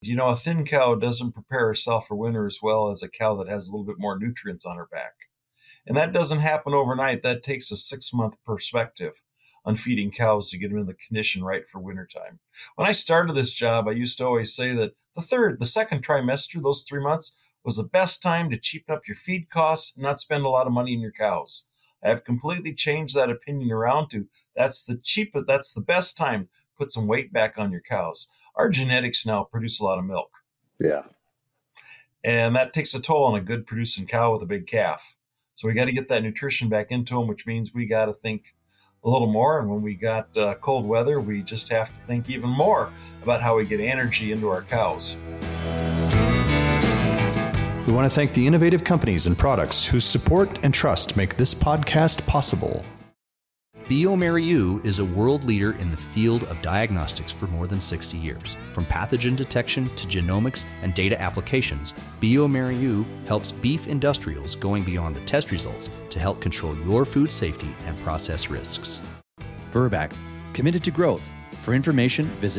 A thin cow doesn't prepare herself for winter as well as a cow that has a little bit more nutrients on her back. And that doesn't happen overnight. That takes a 6-month perspective on feeding cows to get them in the condition right for wintertime. When I started this job, I used to always say that the second trimester, those 3 months, was the best time to cheapen up your feed costs and not spend a lot of money in your cows. I have completely changed that opinion around to that's the best time to put some weight back on your cows. Our genetics now produce a lot of milk. Yeah. And that takes a toll on a good producing cow with a big calf. So we got to get that nutrition back into them, which means we got to think a little more. And when we got cold weather, we just have to think even more about how we get energy into our cows. We want to thank the innovative companies and products whose support and trust make this podcast possible. bioMérieux is a world leader in the field of diagnostics for more than 60 years. From pathogen detection to genomics and data applications, bioMérieux helps beef industrials going beyond the test results to help control your food safety and process risks. Virbac, committed to growth. For information, visit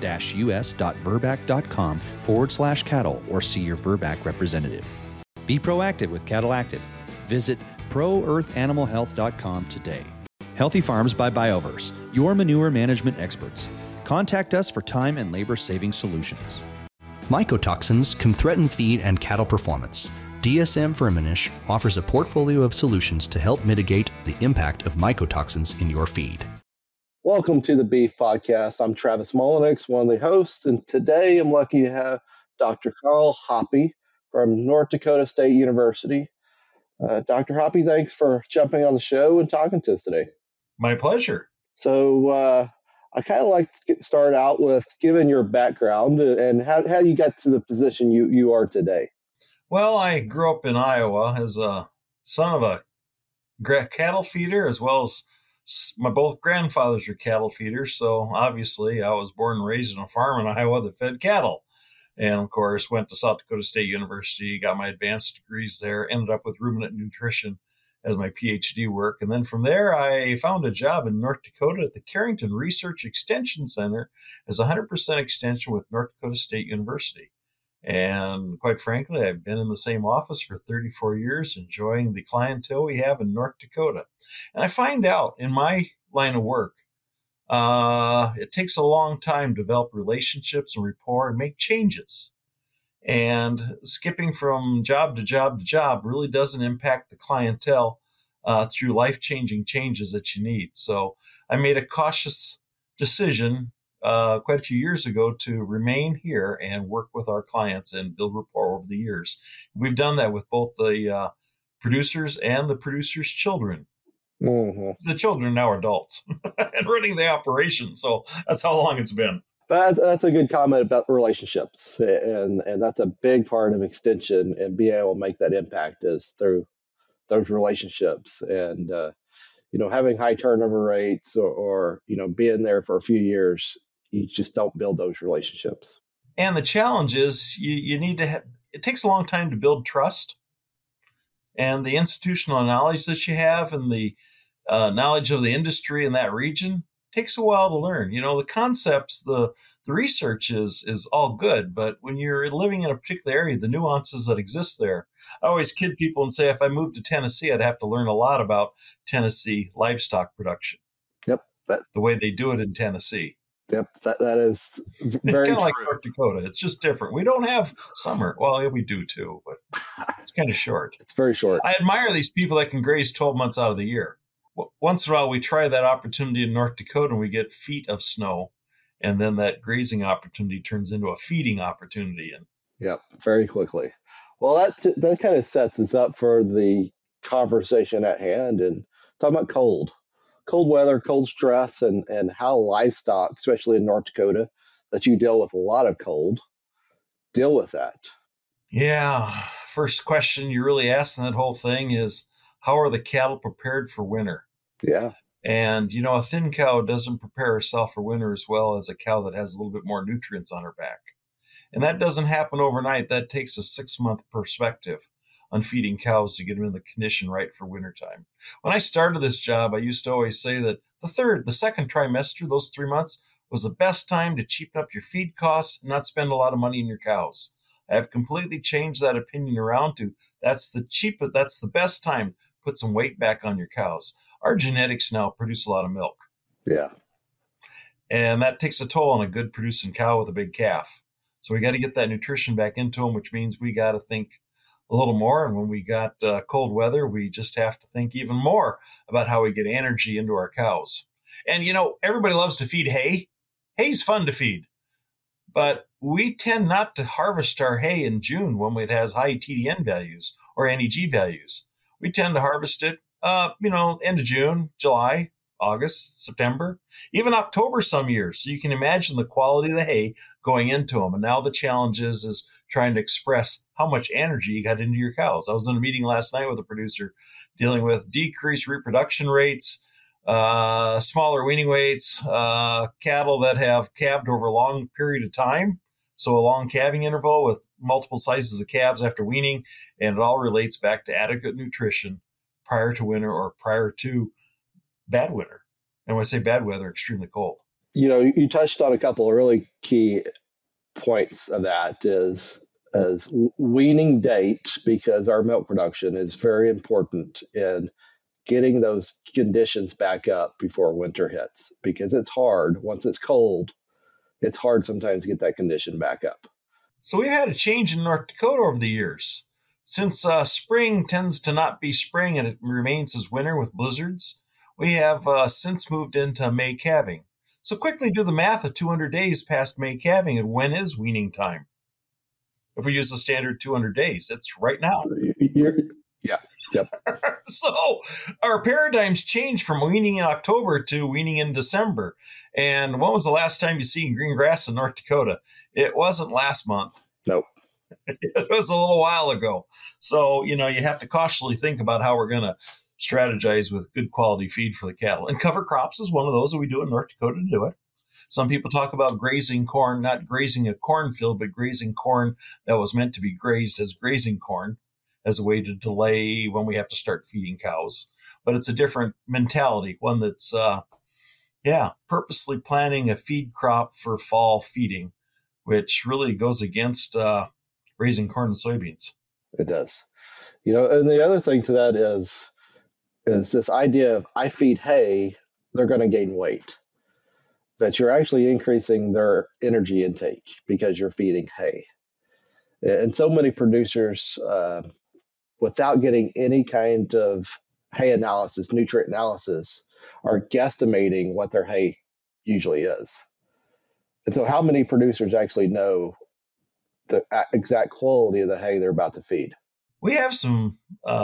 vet-us.virbac.com/cattle or see your Virbac representative. Be proactive with Cattle Active. Visit proearthanimalhealth.com today. Healthy Farms by BioVerse, your manure management experts. Contact us for time and labor-saving solutions. Mycotoxins can threaten feed and cattle performance. DSM Firmenich offers a portfolio of solutions to help mitigate the impact of mycotoxins in your feed. Welcome to the Beef Podcast. I'm Travis Mullenix, one of the hosts, and today I'm lucky to have Dr. Carl Hoppe from North Dakota State University. Dr. Hoppe, thanks for jumping on the show and talking to us today. My pleasure. So I kind of like to start out with giving your background and how you got to the position you are today. Well, I grew up in Iowa as a son of a cattle feeder, as well as my both grandfathers were cattle feeders. So obviously I was born and raised on a farm in Iowa that fed cattle. And of course, went to South Dakota State University, got my advanced degrees there, ended up with ruminant nutrition as my PhD work. And then from there, I found a job in North Dakota at the Carrington Research Extension Center as 100% extension with North Dakota State University. And quite frankly, I've been in the same office for 34 years, enjoying the clientele we have in North Dakota. And I find out in my line of work, it takes a long time to develop relationships and rapport and make changes. And skipping from job to job to job really doesn't impact the clientele through life-changing changes that you need. So I made a cautious decision quite a few years ago to remain here and work with our clients and build rapport over the years. We've done that with both the producers and the producers' children. Mm-hmm. The children now are adults and running the operation. So that's how long it's been. That's a good comment about relationships. And that's a big part of extension, and being able to make that impact is through those relationships. And, having high turnover rates or being there for a few years, you just don't build those relationships. And the challenge is you need to it takes a long time to build trust. And the institutional knowledge that you have and the knowledge of the industry in that region takes a while to learn. The concepts, the research is all good, but when you're living in a particular area, the nuances that exist there. I always kid people and say if I moved to Tennessee, I'd have to learn a lot about Tennessee livestock production. Yep. The way they do it in Tennessee. Yep, that is very kind of true. like North Dakota. It's just different. We don't have summer. Well, yeah, we do too, but it's kind of short. It's very short. I admire these people that can graze 12 months out of the year. Once in a while, we try that opportunity in North Dakota and we get feet of snow, and then that grazing opportunity turns into a feeding opportunity. Yep, very quickly. Well, that kind of sets us up for the conversation at hand and talking about cold weather, cold stress, and how livestock, especially in North Dakota, that you deal with a lot of cold, deal with that. Yeah. First question you really ask in that whole thing is, how are the cattle prepared for winter? Yeah. And, a thin cow doesn't prepare herself for winter as well as a cow that has a little bit more nutrients on her back. And that doesn't happen overnight. That takes a 6-month perspective on feeding cows to get them in the condition right for wintertime. When I started this job, I used to always say that the second trimester, those 3 months, was the best time to cheapen up your feed costs and not spend a lot of money in your cows. I have completely changed that opinion around to that's the best time to put some weight back on your cows. Our genetics now produce a lot of milk. Yeah. And that takes a toll on a good producing cow with a big calf. So we got to get that nutrition back into them, which means we got to think a little more. And when we got cold weather, we just have to think even more about how we get energy into our cows. And, everybody loves to feed hay. Hay's fun to feed. But we tend not to harvest our hay in June when it has high TDN values or NEG values. We tend to harvest it, end of June, July, August, September, even October some years. So you can imagine the quality of the hay going into them. And now the challenge is trying to express how much energy you got into your cows. I was in a meeting last night with a producer dealing with decreased reproduction rates, smaller weaning weights, cattle that have calved over a long period of time. So a long calving interval with multiple sizes of calves after weaning. And it all relates back to adequate nutrition prior to winter or prior to bad winter. And when I say bad weather, extremely cold. You touched on a couple of really key points of that is weaning date, because our milk production is very important in getting those conditions back up before winter hits, because it's hard. Once it's cold, it's hard sometimes to get that condition back up. So we've had a change in North Dakota over the years. Since spring tends to not be spring and it remains as winter with blizzards, we have since moved into May calving. So quickly do the math of 200 days past May calving, and when is weaning time? If we use the standard 200 days, it's right now. Yeah. Yep. So our paradigms change from weaning in October to weaning in December. And when was the last time you seen green grass in North Dakota? It wasn't last month. Nope. It was a little while ago. So, you have to cautiously think about how we're going to strategize with good quality feed for the cattle. And cover crops is one of those that we do in North Dakota to do it. Some people talk about grazing corn, not grazing a cornfield, but grazing corn that was meant to be grazed as grazing corn as a way to delay when we have to start feeding cows. But it's a different mentality, one that's, purposely planning a feed crop for fall feeding, which really goes against raising corn and soybeans. It does. And the other thing to that is this idea of I feed hay, they're going to gain weight. That you're actually increasing their energy intake because you're feeding hay. And so many producers, without getting any kind of hay analysis, nutrient analysis, are guesstimating what their hay usually is. And so how many producers actually know the exact quality of the hay they're about to feed? We have some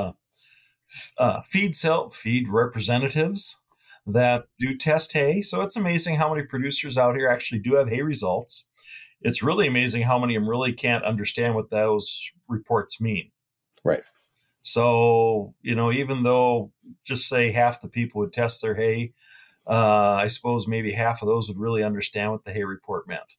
feed representatives that do test hay. So it's amazing how many producers out here actually do have hay results. It's really amazing how many of them really can't understand what those reports mean. Right. So, even though just say half the people would test their hay, I suppose maybe half of those would really understand what the hay report meant.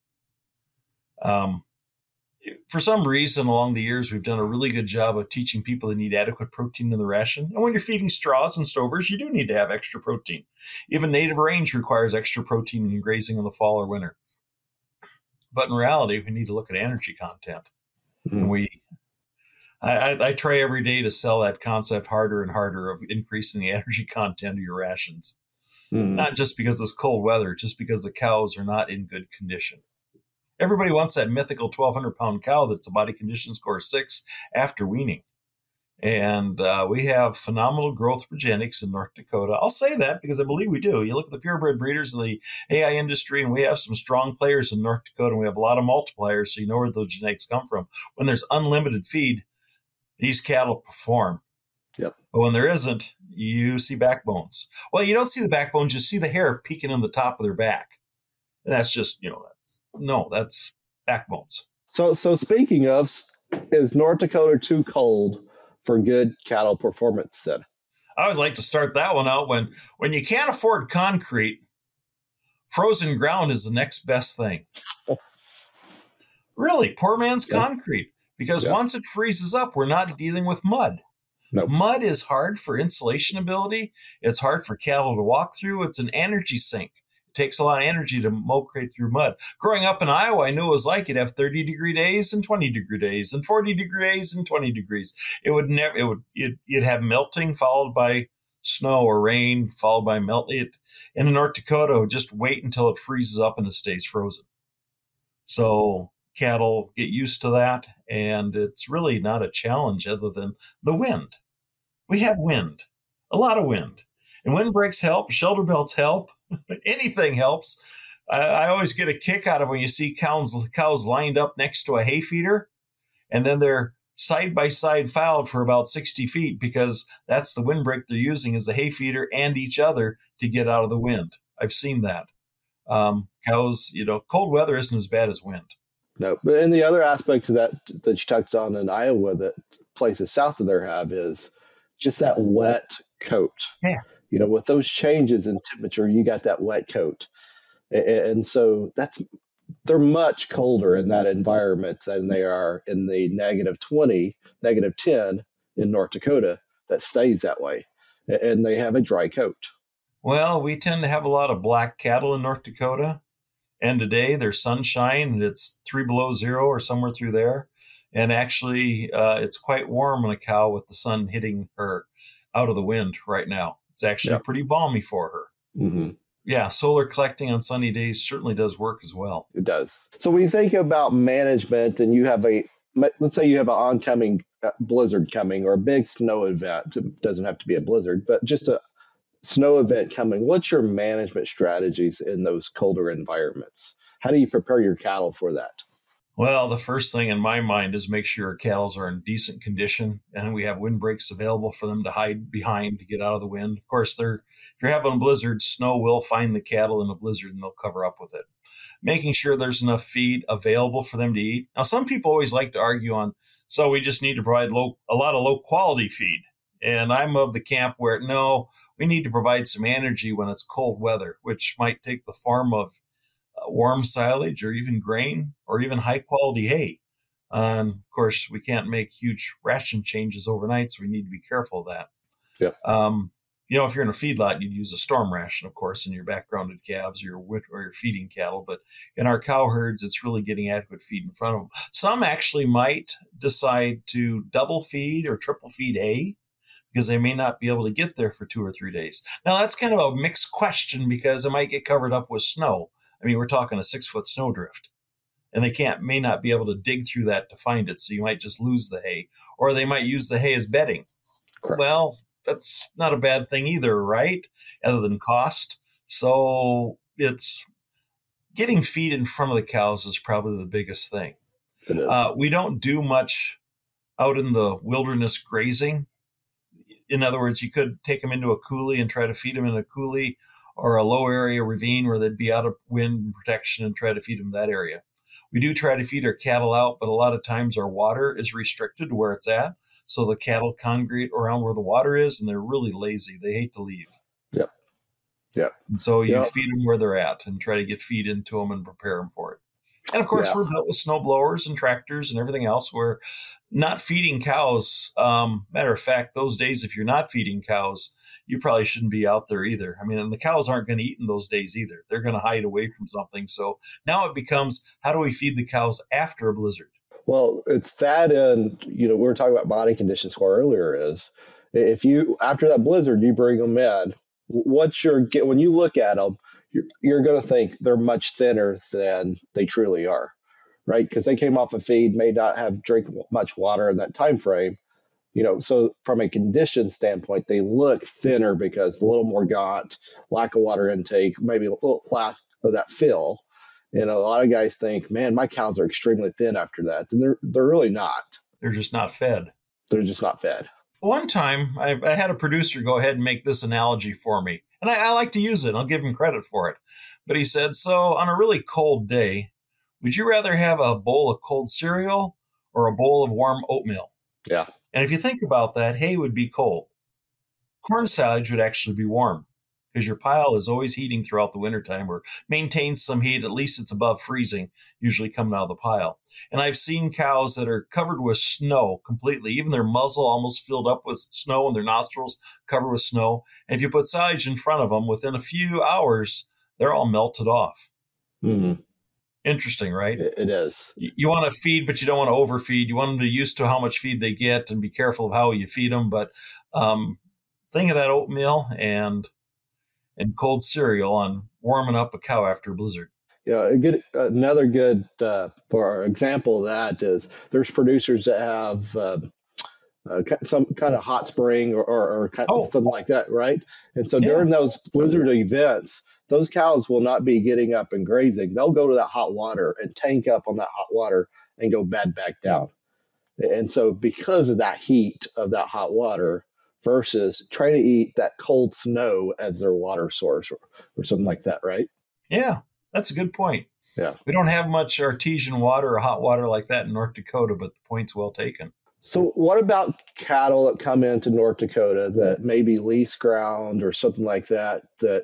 For some reason, along the years, we've done a really good job of teaching people that need adequate protein in the ration. And when you're feeding straws and stovers, you do need to have extra protein. Even native range requires extra protein in grazing in the fall or winter. But in reality, we need to look at energy content. Mm-hmm. And I try every day to sell that concept harder and harder of increasing the energy content of your rations. Mm-hmm. Not just because it's cold weather, just because the cows are not in good condition. Everybody wants that mythical 1,200-pound cow that's a body condition score 6 after weaning. And we have phenomenal growth progenics in North Dakota. I'll say that because I believe we do. You look at the purebred breeders of the AI industry, and we have some strong players in North Dakota, and we have a lot of multipliers, so you know where those genetics come from. When there's unlimited feed, these cattle perform. Yep. But when there isn't, you see backbones. Well, you don't see the backbones, you see the hair peeking in the top of their back. And that's just, that's backbones. So speaking of, is North Dakota too cold for good cattle performance then? I always like to start that one out when you can't afford concrete, frozen ground is the next best thing. Really, poor man's concrete. Because once it freezes up, we're not dealing with mud. Nope. Mud is hard for insulation ability. It's hard for cattle to walk through. It's an energy sink. It takes a lot of energy to mow right through mud. Growing up in Iowa, I knew it was like you'd have 30-degree days and 20-degree days and 40-degree days and 20 degrees. You'd have melting followed by snow or rain followed by melt. In North Dakota, just wait until it freezes up and it stays frozen. So cattle get used to that, and it's really not a challenge other than the wind. We have wind, a lot of wind. And windbreaks help, shelter belts help, anything helps. I always get a kick out of when you see cows lined up next to a hay feeder, and then they're side-by-side filed for about 60 feet because that's the windbreak they're using is the hay feeder and each other to get out of the wind. I've seen that. Cows, cold weather isn't as bad as wind. No, but and the other aspect of that you touched on in Iowa that places south of there have is just that wet coat. Yeah. With those changes in temperature, you got that wet coat. And so they're much colder in that environment than they are in the -20, -10 in North Dakota that stays that way. And they have a dry coat. Well, we tend to have a lot of black cattle in North Dakota. And today there's sunshine and it's 3 below zero or somewhere through there. And actually, it's quite warm on a cow with the sun hitting her out of the wind right now. It's actually pretty balmy for her. Mm-hmm. Yeah, solar collecting on sunny days certainly does work as well. It does. So when you think about management and you have let's say you have an oncoming blizzard coming or a big snow event, it doesn't have to be a blizzard, but just a snow event coming, what's your management strategies in those colder environments? How do you prepare your cattle for that? Well, the first thing in my mind is make sure our cattle are in decent condition and we have windbreaks available for them to hide behind to get out of the wind. Of course, if you're having a blizzard, snow will find the cattle in a blizzard and they'll cover up with it. Making sure there's enough feed available for them to eat. Now, some people always like to argue so we just need to provide a lot of low quality feed. And I'm of the camp where, no, we need to provide some energy when it's cold weather, which might take the form of warm silage or even grain or even high quality hay. Of course, we can't make huge ration changes overnight, so we need to be careful of that. Yeah. If you're in a feedlot, you'd use a storm ration, of course, in your backgrounded calves or your feeding cattle. But in our cow herds, it's really getting adequate feed in front of them. Some actually might decide to double feed or triple feed hay, because they may not be able to get there for 2 or 3 days. Now, that's kind of a mixed question because it might get covered up with snow. I mean, we're talking a 6-foot snowdrift, and they may not be able to dig through that to find it, so you might just lose the hay, or they might use the hay as bedding. Correct. Well, that's not a bad thing either, right? Other than cost. So it's getting feed in front of the cows is probably the biggest thing. It is. We don't do much out in the wilderness grazing. In other words, you could take them into a coulee and try to feed them in a coulee or a low area ravine where they'd be out of wind and protection and try to feed them that area. We do try to feed our cattle out, but a lot of times our water is restricted to where it's at. So the cattle congregate around where the water is, and they're really lazy. They hate to leave. Yep. And so you feed them where they're at and try to get feed into them and prepare them for it. And of course, we're built with snow blowers and tractors and everything else. We're not feeding cows. Matter of fact, those days, if you're not feeding cows, you probably shouldn't be out there either. I mean, the cows aren't going to eat in those days either. They're going to hide away from something. So now it becomes, how do we feed the cows after a blizzard? Well, it's that, and we were talking about body condition score earlier. Is if you after that blizzard you bring them in, when you look at them, you're going to think they're much thinner than they truly are, right? Because they came off a feed, may not have drank much water in that time frame. So from a condition standpoint, they look thinner because a little more gaunt, lack of water intake, maybe a little lack of that fill. And a lot of guys think, man, my cows are extremely thin after that. And they're really not. They're just not fed. They're just not fed. One time, I had a producer go ahead and make this analogy for me. And I like to use it. I'll give him credit for it. But he said, so on a really cold day, would you rather have a bowl of cold cereal or a bowl of warm oatmeal? Yeah. And if you think about that, hay would be cold. Corn silage would actually be warm because your pile is always heating throughout the wintertime or maintains some heat. At least it's above freezing, usually coming out of the pile. And I've seen cows that are covered with snow completely, even their muzzle almost filled up with snow and their nostrils covered with snow. And if you put silage in front of them, within a few hours, they're all melted off. Mm-hmm. Interesting, right? It is. You want to feed, but you don't want to overfeed. You want them to be used to how much feed they get and be careful of how you feed them. But think of that oatmeal and cold cereal on warming up a cow after a blizzard. Yeah, another good for example of that is there's producers that have some kind of hot spring or something like that, right? And so during those blizzard events, those cows will not be getting up and grazing. They'll go to that hot water and tank up on that hot water and go bed back down. And so because of that heat of that hot water versus trying to eat that cold snow as their water source or something like that, right? Yeah, that's a good point. Yeah. We don't have much artesian water or hot water like that in North Dakota, but the point's well taken. So what about cattle that come into North Dakota that maybe lease ground or something like that,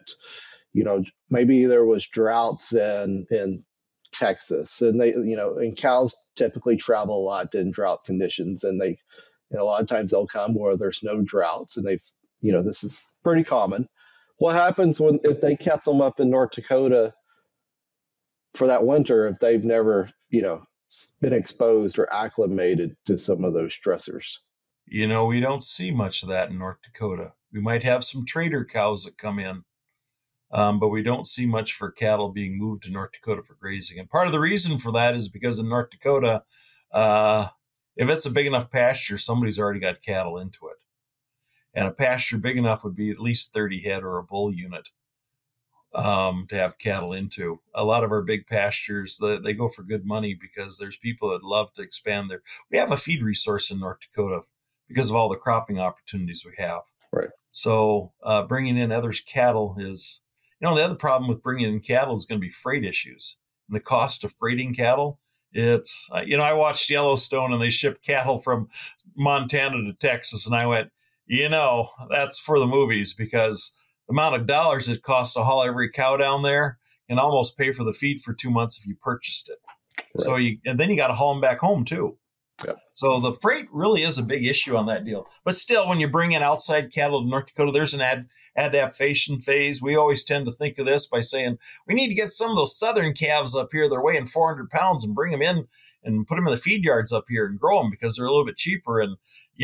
maybe there was droughts in Texas and and cows typically travel a lot in drought conditions and a lot of times they'll come where there's no droughts and this is pretty common. What happens if they kept them up in North Dakota for that winter if they've never, been exposed or acclimated to some of those stressors? We don't see much of that in North Dakota. We might have some trader cows that come in, but we don't see much for cattle being moved to North Dakota for grazing. And part of the reason for that is because in North Dakota, if it's a big enough pasture, somebody's already got cattle into it. And a pasture big enough would be at least 30 head or a bull unit to have cattle into. A lot of our big pastures, they go for good money because there's people that love to expand their. We have a feed resource in North Dakota because of all the cropping opportunities we have. Right. So bringing in others' cattle is, the other problem with bringing in cattle is going to be freight issues. And the cost of freighting cattle, it's, I watched Yellowstone and they shipped cattle from Montana to Texas. And I went, that's for the movies because the amount of dollars it costs to haul every cow down there can almost pay for the feed for 2 months if you purchased it. Right. So and then you got to haul them back home too. Yep. So the freight really is a big issue on that deal. But still, when you bring in outside cattle to North Dakota, there's an adaptation phase. We always tend to think of this by saying we need to get some of those southern calves up here. They're weighing 400 pounds and bring them in and put them in the feed yards up here and grow them because they're a little bit cheaper. And,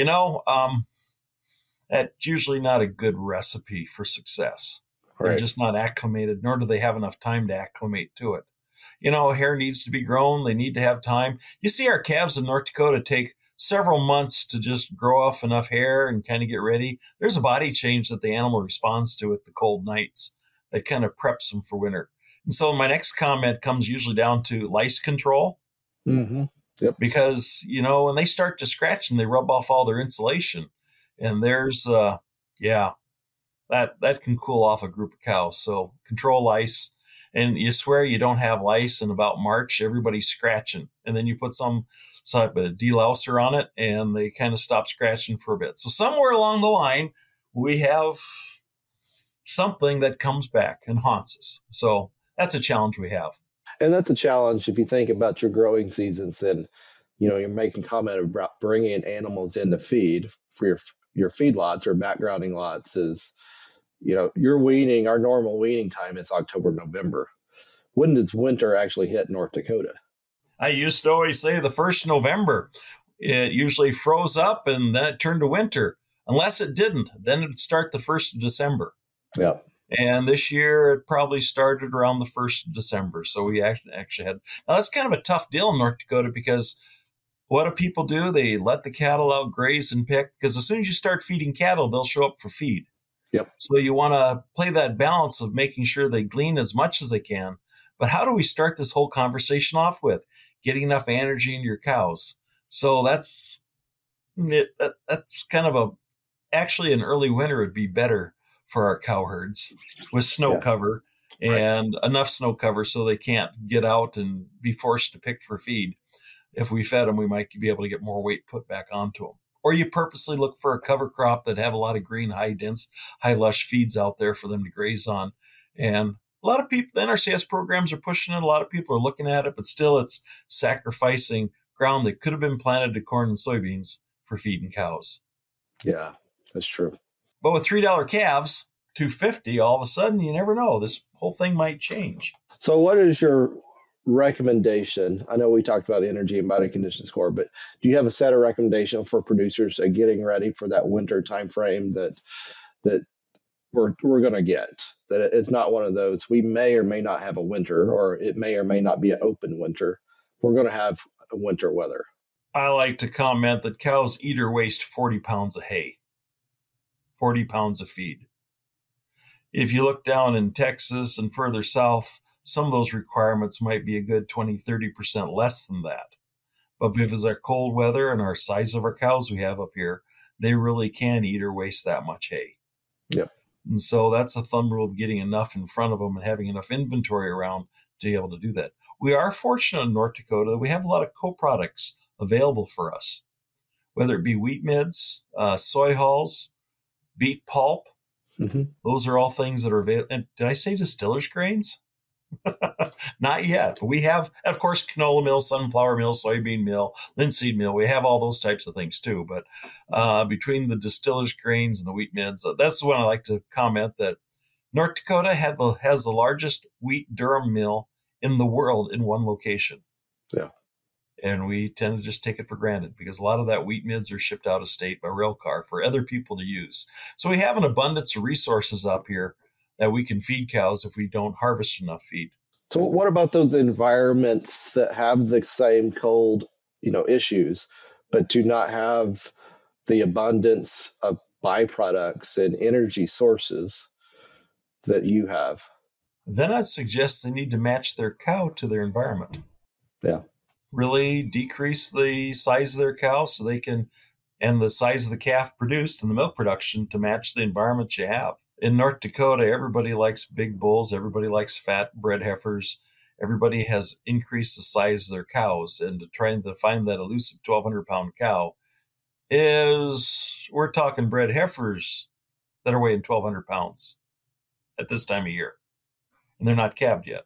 that's usually not a good recipe for success. Right. They're just not acclimated, nor do they have enough time to acclimate to it. Hair needs to be grown. They need to have time. You see our calves in North Dakota take several months to just grow off enough hair and kind of get ready. There's a body change that the animal responds to at the cold nights that kind of preps them for winter. And so my next comment comes usually down to lice control. Mm-hmm. Yep. Because, when they start to scratch and they rub off all their insulation, and there's, that can cool off a group of cows. So control lice. And you swear you don't have lice in about March, everybody's scratching. And then you put some type of delouser on it, and they kind of stop scratching for a bit. So somewhere along the line, we have something that comes back and haunts us. So that's a challenge we have. And that's a challenge if you think about your growing seasons and, you're making comment about bringing animals in to feed for your feedlots or backgrounding lots is, your weaning, our normal weaning time is October, November. When does winter actually hit North Dakota? I used to always say the 1st November. It usually froze up and then it turned to winter. Unless it didn't, then it would start the 1st of December. Yeah. And this year it probably started around the 1st of December. So we actually had, now that's kind of a tough deal in North Dakota because what do people do? They let the cattle out graze and pick because as soon as you start feeding cattle, they'll show up for feed. Yep. So you want to play that balance of making sure they glean as much as they can. But how do we start this whole conversation off with getting enough energy into your cows? So that's kind of actually an early winter would be better for our cow herds with snow cover and enough snow cover so they can't get out and be forced to pick for feed. If we fed them, we might be able to get more weight put back onto them. Or you purposely look for a cover crop that have a lot of green, high dense, high lush feeds out there for them to graze on. And a lot of people, the NRCS programs are pushing it. A lot of people are looking at it, but still it's sacrificing ground that could have been planted to corn and soybeans for feeding cows. Yeah, that's true. But with $3 calves, 250, all of a sudden, you never know. This whole thing might change. So what is your recommendation? I know we talked about energy and body condition score, but do you have a set of recommendations for producers getting ready for that winter time frame that we're going to get? That it's not one of those, we may or may not have a winter, or it may or may not be an open winter. We're going to have a winter weather. I like to comment that cows eat or waste 40 pounds of hay, 40 pounds of feed. If you look down in Texas and further south, some of those requirements might be a good 20, 30% less than that. But because of our cold weather and our size of our cows we have up here, they really can eat or waste that much hay. Yep. And so that's a thumb rule of getting enough in front of them and having enough inventory around to be able to do that. We are fortunate in North Dakota that we have a lot of co-products available for us, whether it be wheat midds, soy hulls, beet pulp. Mm-hmm. Those are all things that are available. And did I say distillers grains? Not yet. But we have, of course, canola meal, sunflower meal, soybean meal, linseed meal. We have all those types of things too. But between the distillers grains and the wheat midds, that's when I like to comment that North Dakota has the largest wheat durum mill in the world in one location. Yeah. And we tend to just take it for granted because a lot of that wheat midds are shipped out of state by rail car for other people to use. So we have an abundance of resources up here that we can feed cows if we don't harvest enough feed. So what about those environments that have the same cold, issues, but do not have the abundance of byproducts and energy sources that you have? Then I'd suggest they need to match their cow to their environment. Yeah. Really decrease the size of their cow so they can, and the size of the calf produced and the milk production to match the environment you have. In North Dakota, everybody likes big bulls. Everybody likes fat bred heifers. Everybody has increased the size of their cows. And to try to find that elusive 1,200-pound cow we're talking bred heifers that are weighing 1,200 pounds at this time of year. And they're not calved yet.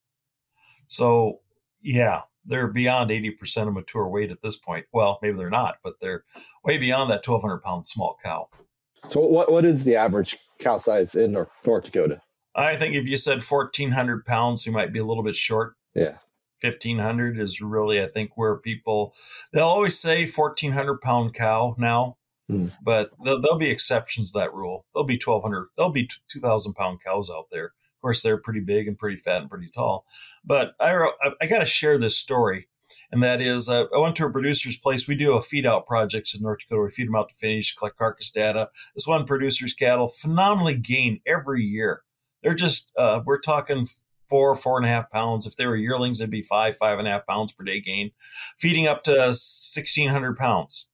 So, yeah, they're beyond 80% of mature weight at this point. Well, maybe they're not, but they're way beyond that 1,200-pound small cow. So what is the average cow size in North Dakota? I think if you said 1,400 pounds, you might be a little bit short. Yeah. 1,500 is really, I think, where they'll always say 1,400-pound cow now, but there'll be exceptions to that rule. There'll be 1,200, there'll be 2,000-pound cows out there. Of course, they're pretty big and pretty fat and pretty tall. But I got to share this story. And that is, I went to a producer's place. We do a feed out projects in North Dakota. We feed them out to finish, collect carcass data. This one producer's cattle phenomenally gain every year. They're just, we're talking 4.5 pounds. If they were yearlings, it'd be 5.5 pounds per day gain, feeding up to 1,600 pounds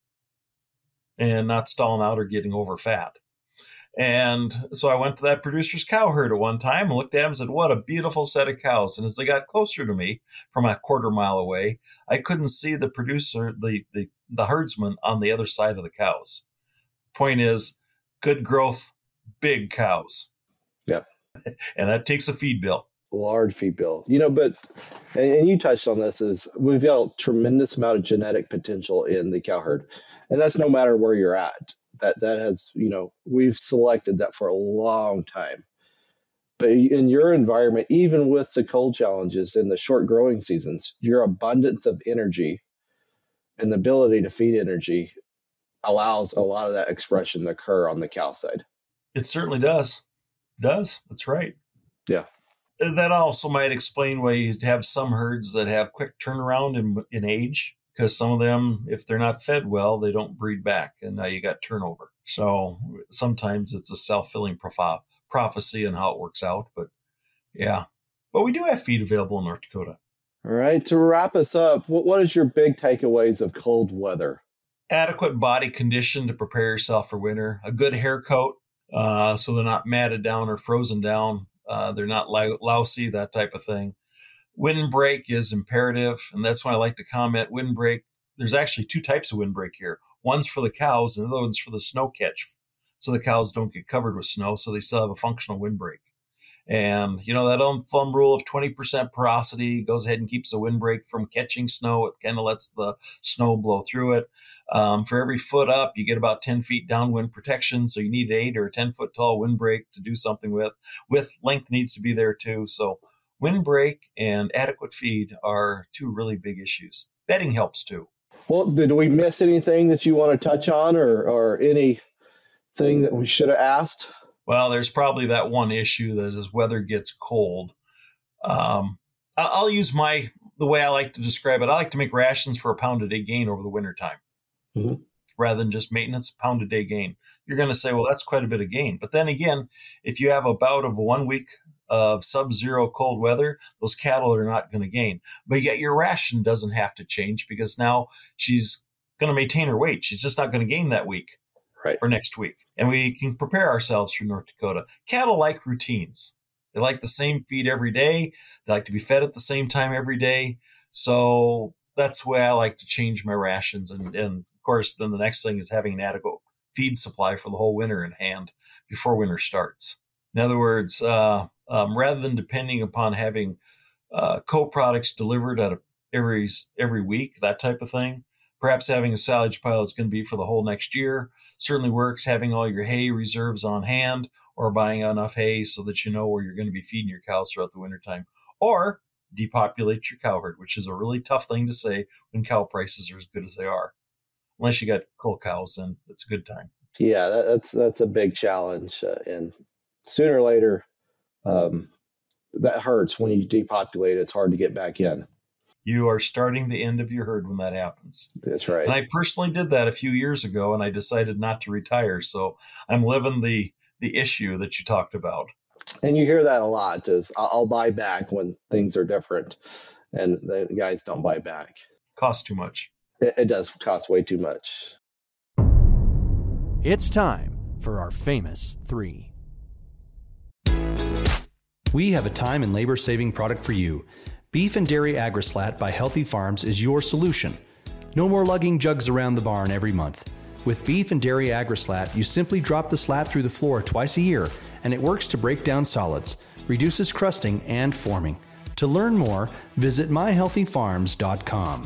and not stalling out or getting over fat. And so I went to that producer's cow herd at one time and looked at him and said, what a beautiful set of cows. And as they got closer to me from a quarter mile away, I couldn't see the producer, the herdsman on the other side of the cows. Point is, good growth, big cows. Yeah. And that takes a feed bill. Large feed bill. But you touched on this, is we've got a tremendous amount of genetic potential in the cow herd. And that's no matter where you're at. That has, we've selected that for a long time. But in your environment, even with the cold challenges and the short growing seasons, your abundance of energy and the ability to feed energy allows a lot of that expression to occur on the cow side. It certainly does. That's right. Yeah. That also might explain why you have some herds that have quick turnaround in age. Because some of them, if they're not fed well, they don't breed back, and now you got turnover. So sometimes it's a self-fulfilling prophecy and how it works out. But yeah, but we do have feed available in North Dakota. All right, to wrap us up, what is your big takeaways of cold weather? Adequate body condition to prepare yourself for winter. A good hair coat, so they're not matted down or frozen down. They're not lousy, that type of thing. Windbreak is imperative, and that's why I like to comment. Windbreak, there's actually two types of windbreak here. One's for the cows, and the other one's for the snow catch, so the cows don't get covered with snow, so they still have a functional windbreak. And, that old thumb rule of 20% porosity goes ahead and keeps the windbreak from catching snow. It kind of lets the snow blow through it. For every foot up, you get about 10 feet downwind protection. So you need an 8 or a 10-foot tall windbreak to do something with. With length needs to be there too. So windbreak and adequate feed are two really big issues. Bedding helps too. Well, did we miss anything that you want to touch on or anything that we should have asked? Well, there's probably that one issue that as weather gets cold. I'll use the way I like to describe it. I like to make rations for a pound a day gain over the wintertime. Mm-hmm. Rather than just maintenance, pound a day gain. You're going to say, well, that's quite a bit of gain. But then again, if you have a bout of 1 week of sub-zero cold weather, those cattle are not going to gain. But yet your ration doesn't have to change because now she's going to maintain her weight. She's just not going to gain that week. Right. Or next week. And we can prepare ourselves for North Dakota. Cattle like routines. They like the same feed every day. They like to be fed at the same time every day. So that's the way I like to change my rations. And of course, then the next thing is having an adequate feed supply for the whole winter in hand before winter starts. In other words, rather than depending upon having co-products delivered at every week, that type of thing, perhaps having a silage pile that's going to be for the whole next year certainly works. Having all your hay reserves on hand or buying enough hay so that you know where you're going to be feeding your cows throughout the wintertime. Or depopulate your cow herd, which is a really tough thing to say when cow prices are as good as they are. Unless you got cull cows, then it's a good time. Yeah, that's a big challenge. And sooner or later, that hurts when you depopulate. It's hard to get back in. You are starting the end of your herd when that happens. That's right. And I personally did that a few years ago, and I decided not to retire. So I'm living the issue that you talked about. And you hear that a lot, is I'll buy back when things are different. And the guys don't buy back. Costs too much. It does cost way too much. It's time for our famous 3. We have a time and labor-saving product for you. Beef and Dairy Agri-Slat by Healthy Farms is your solution. No more lugging jugs around the barn every month. With Beef and Dairy Agri-Slat, you simply drop the slat through the floor twice a year, and it works to break down solids, reduces crusting and forming. To learn more, visit myhealthyfarms.com.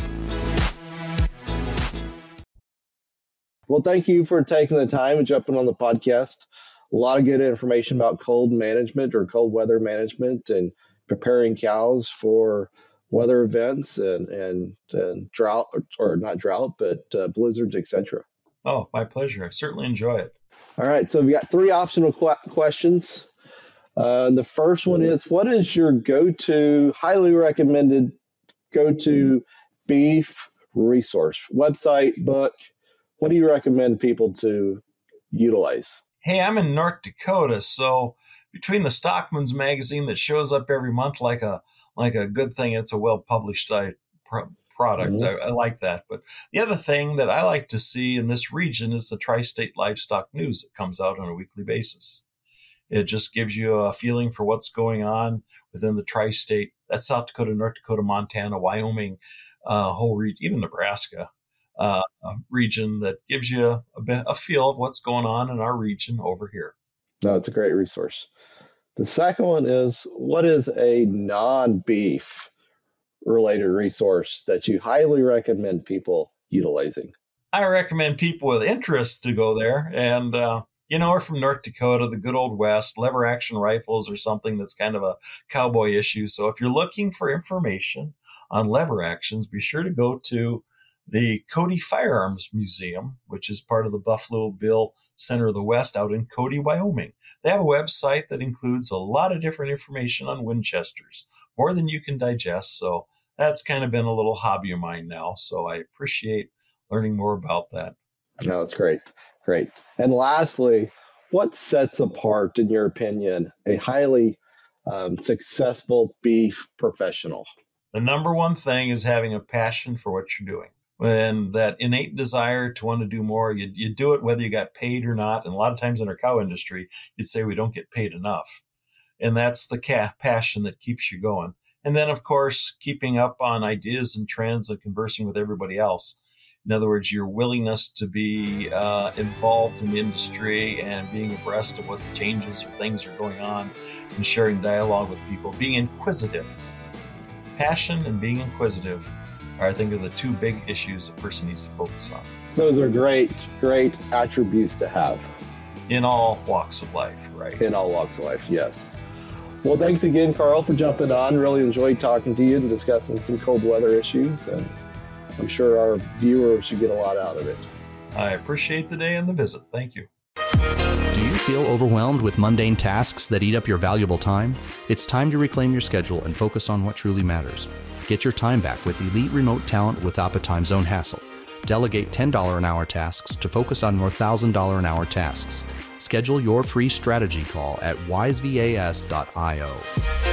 Well, thank you for taking the time and jumping on the podcast. A lot of good information about cold management or cold weather management and preparing cows for weather events and drought, or not drought, but blizzards, etc. Oh, my pleasure. I certainly enjoy it. All right. So we got 3 optional questions. The first one is, what is your highly recommended go-to beef resource, website, book? What do you recommend people to utilize? Hey, I'm in North Dakota, so between the Stockman's magazine that shows up every month like a good thing, it's a well-published product. Mm-hmm. I like that. But the other thing that I like to see in this region is the Tri-State Livestock News that comes out on a weekly basis. It just gives you a feeling for what's going on within the Tri-State. That's South Dakota, North Dakota, Montana, Wyoming, whole region, even Nebraska. Region that gives you a feel of what's going on in our region over here. No, it's a great resource. The second one is, what is a non-beef related resource that you highly recommend people utilizing? I recommend people with interest to go there. And, we're from North Dakota, the good old West. Lever action rifles are something that's kind of a cowboy issue. So if you're looking for information on lever actions, be sure to go to the Cody Firearms Museum, which is part of the Buffalo Bill Center of the West out in Cody, Wyoming. They have a website that includes a lot of different information on Winchesters, more than you can digest. So that's kind of been a little hobby of mine now. So I appreciate learning more about that. No, that's great. Great. And lastly, what sets apart, in your opinion, a highly successful beef professional? The number one thing is having a passion for what you're doing. And that innate desire to want to do more, you do it whether you got paid or not. And a lot of times in our cow industry, you'd say we don't get paid enough. And that's the passion that keeps you going. And then, of course, keeping up on ideas and trends and conversing with everybody else. In other words, your willingness to be involved in the industry and being abreast of what the changes or things are going on and sharing dialogue with people, being inquisitive. Passion and being inquisitive are, I think, are the two big issues a person needs to focus on. Those are great attributes to have. In all walks of life, right? In all walks of life, yes. Well, thanks again, Carl, for jumping on. Really enjoyed talking to you and discussing some cold weather issues, and I'm sure our viewers should get a lot out of it. I appreciate the day and the visit. Thank you. Do you feel overwhelmed with mundane tasks that eat up your valuable time? It's time to reclaim your schedule and focus on what truly matters. Get your time back with elite remote talent without the time zone hassle. Delegate $10 an hour tasks to focus on more $1,000 an hour tasks. Schedule your free strategy call at wisevas.io.